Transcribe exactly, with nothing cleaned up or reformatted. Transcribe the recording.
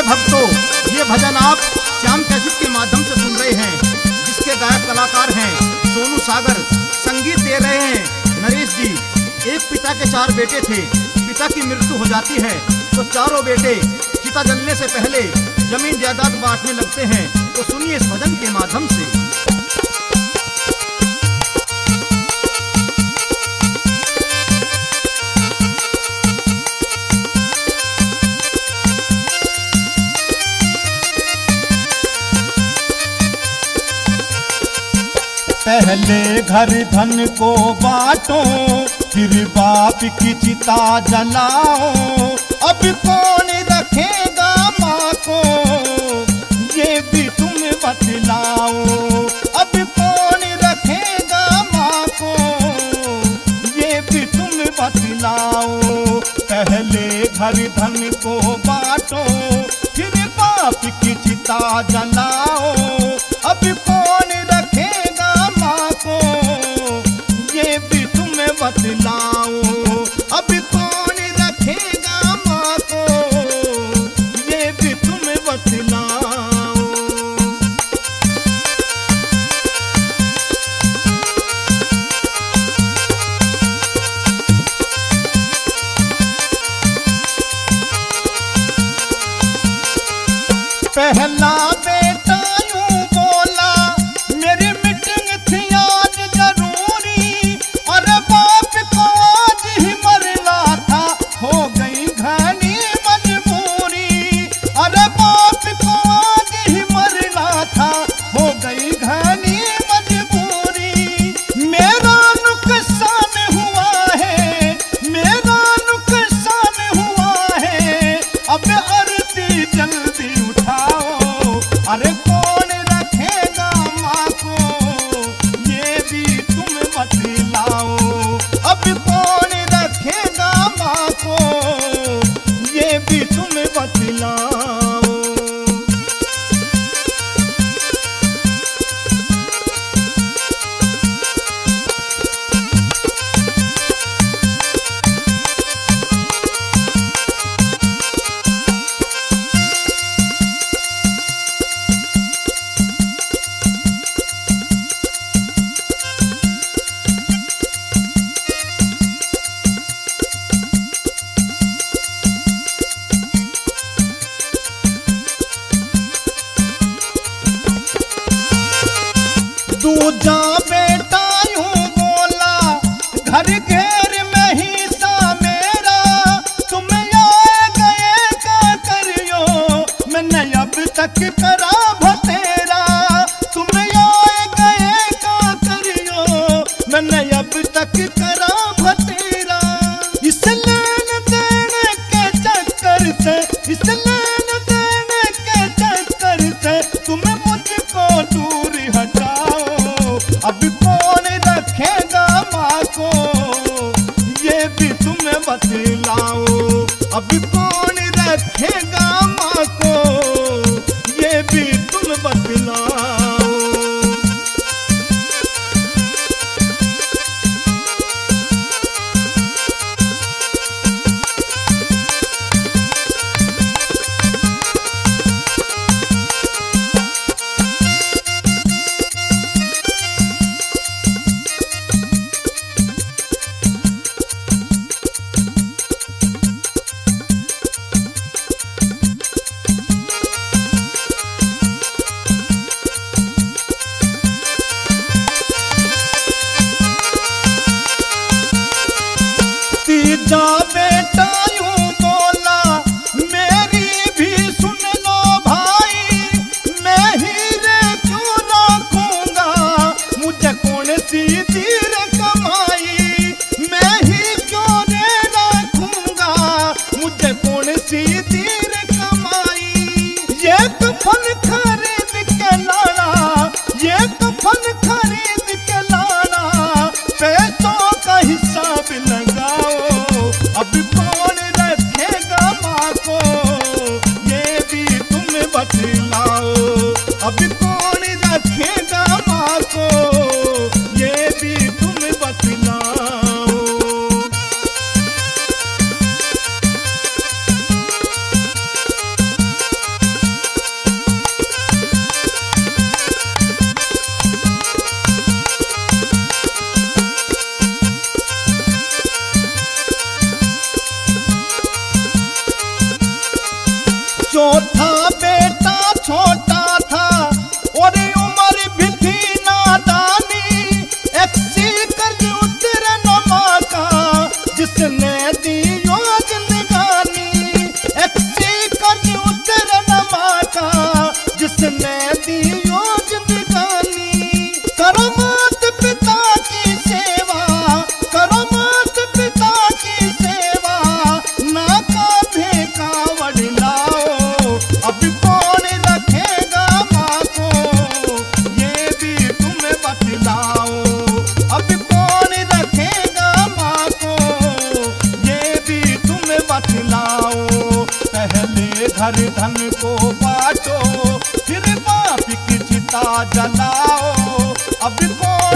भक्तों, ये भजन आप श्याम कैसेट के माध्यम से सुन रहे हैं, जिसके गायक कलाकार हैं सोनू सागर, संगीत दे रहे हैं नरेश जी। एक पिता के चार बेटे थे, पिता की मृत्यु हो जाती है तो चारों बेटे चिता जलने से पहले जमीन जायदाद बांटने लगते हैं। तो सुनिए इस भजन के माध्यम से। पहले घर धन को बांटो, फिर बाप की चिता जलाओ। अब कौन रखेगा माँ को, ये भी तुम बतलाओ। अब कौन रखेगा माँ को, ये भी तुम बतलाओ। पहले घर धन को बांटो, फिर बाप की चिता जलाओ। अब कौन रखेगा माँ को, ये भी तुम बतलाओ। अब कौन रखेगा माँ को, ये भी तुम बतलाओ। पहला बेटा यूं बोला, मेरी मीटिंग थी आज जरूरी। अरे बाप को आज ही मरना था, हो गई घनी मजबूरी। अरे बाप को आज ही मरना था, हो गई घनी मजबूरी। मेरा नुकसान हुआ है, मेरा नुकसान हुआ है। अब आरती जल्दी उठाओ। अरे कौन रखेगा माँ को, ये भी तुम बतलाओ। अब कौन रखेगा माँ को, ये भी तुम बतलाओ। दूजा बेटा यूं बोला, घर घेर में ही सा मेरा। तुम आए गए क्या करियो, मैंने अब तक करा भतेरा। तुम आए गए क्या करियो, मैंने अब तक करा भतेरा। इस लेन देन के चक्कर से, इस लेन देन के चक्कर से तुम मुझको दूर हटाओ। अब कौन रखेगा माँ को, ये भी तुम बतलाओ। अब कौन रखेगा माँ को, ये भी तुम बतलाओ। तीजा बेटा यूं बोला, मेरी भी सुन लो भाई। मैं हीरे क्यों रखूंगा, मुझे कौन सी तीर कमाई। मैं ही क्यों रे रखूंगा, मुझे कौन सी तीर कमाई। ये तो फल खरीद के लाना, ये तो फल खरीद के लाना। पैसों का हिसाब लगाओ। अब कौन रखेगा माँ को, ये भी तुम बतलाओ। अब कौन रखेगा माँ को, ये भी तुम बतलाओ। चौथा बेटा छोटा था और उम्र भी थी नादानी, एक सी कर्ज उतर न माँ का जिसने दियो जिंदगानी, एक सी कर्ज उतर न माँ का जिसने दियो जिंदगानी। करो मात पिता की सेवा, करो मात पिता की सेवा, ना कांधे कावड़ लाओ, अब कौन रखेगा माँ को, ये भी तुम बतलाओ, अब कौन रखेगा माँ को, ये भी तुम बतलाओ। पहले घर धन को बांटो, फिर बाप की चिता जलाओ, अब कौन